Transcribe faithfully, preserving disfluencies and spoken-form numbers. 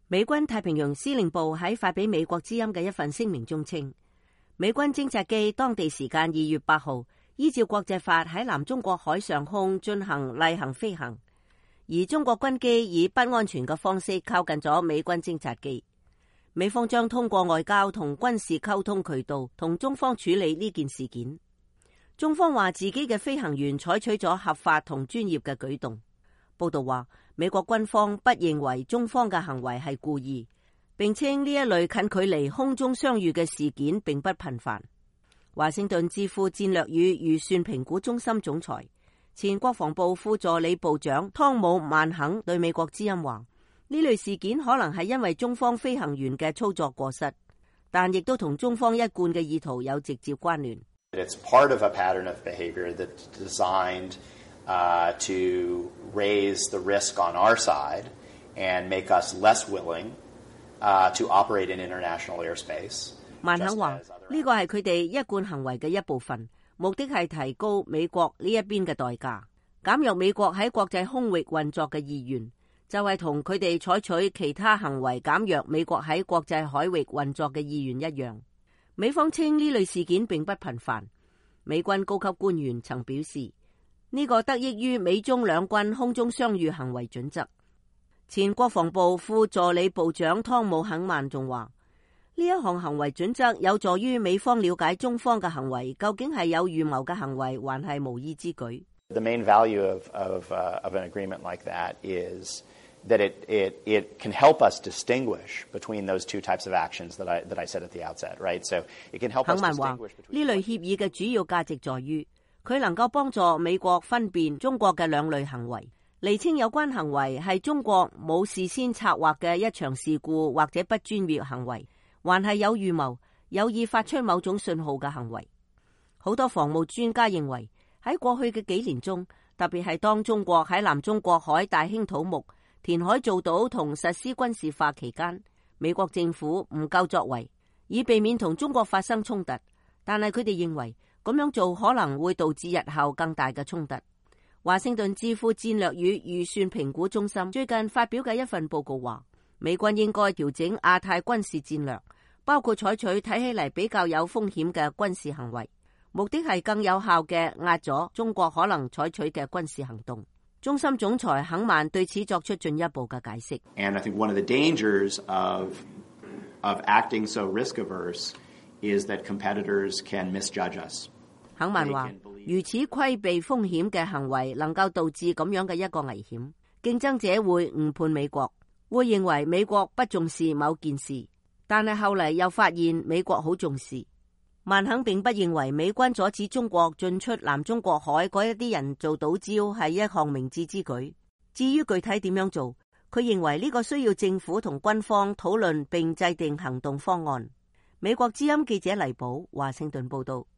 美軍太平洋司令部喺發俾美國之音嘅一份聲明中稱，美軍偵察機當地時間二月八號依照國際法喺南中國海上空進行例行飛行，而中國軍機以不安全嘅方式靠近咗美軍偵察機。美方將通過外交同軍事溝通渠道同中方處理呢件事件。中方話自己嘅飛行員採取咗合法同專業嘅舉動。報道話，美國軍方不認為中方嘅行為係故意，並稱呢一類近距離空中相遇嘅事件並不頻繁。華盛頓智庫戰略與預算評估中心總裁、前國防部副助理部長湯姆曼肯對美國之音話，呢類事件可能係因為中方飛行員嘅操作過失，但亦都同中方一貫嘅意圖有直接關聯。 It's part of a pattern of behavior that's designed Uh, to raise the risk on our side and make us less willing uh, to operate in international airspace. 曼肯話呢個係佢哋一貫行為嘅一部分，目的係提高美國呢一邊嘅代價，減弱美國喺國際空域運作嘅意願，就係同佢哋採取其他行為減弱美國喺國際海域運作嘅意願一樣。美方稱呢類事件並不頻繁，美軍高級官員曾表示，呢個得益於美中兩軍空中相遇行為準則。前國防部副助理部長湯姆肯曼仲話，呢一項行為準則有助於美方了解中方嘅行為究竟係有預謀嘅行為，還係無意之舉。 The main value of, of, uh, of an agreement like that is that it, it, it can help us distinguish between those two types of actions that I, that I said at the outset, right? So it can help us distinguish between. 肯曼話，呢類協議嘅主要價值在於，佢能夠幫助美國分辨中國嘅兩類行為，釐清有關行為係中國冇事先策劃嘅一場事故或者不專業行為，還係有預謀、有意發出某種信號嘅行為。好多防務專家認為，喺過去嘅幾年中，特別係當中國喺南中國海大興土木、填海造島同實施軍事化期間，美國政府唔夠作為，以避免同中國發生衝突。但係佢哋認為，咁樣做可能會導致日後更大嘅衝突。華盛頓智庫戰略與預算評估中心最近發表嘅一份報告話，美軍應該調整亞太軍事戰略，包括採取睇起嚟比較有風險嘅軍事行為，目的係更有效嘅壓咗中國可能採取嘅軍事行動。中心總裁肯曼對此作出進一步嘅解釋。 And I think one of the dangers of, of acting so risk-averse is that competitors can misjudge us. 肯曼話，如此規避風險嘅行為能夠導致咁樣嘅一個危險，競爭者會誤判美國，會認為美國不重視某件事，但係後嚟又發現美國好重視。曼肯並不認為美軍阻止中國進出南中國海嗰一啲人做島礁係一項明智之舉。至於具體點樣做，佢認為呢個需要政府同軍方討論並制定行動方案。美國之音記者黎寶華盛頓報道。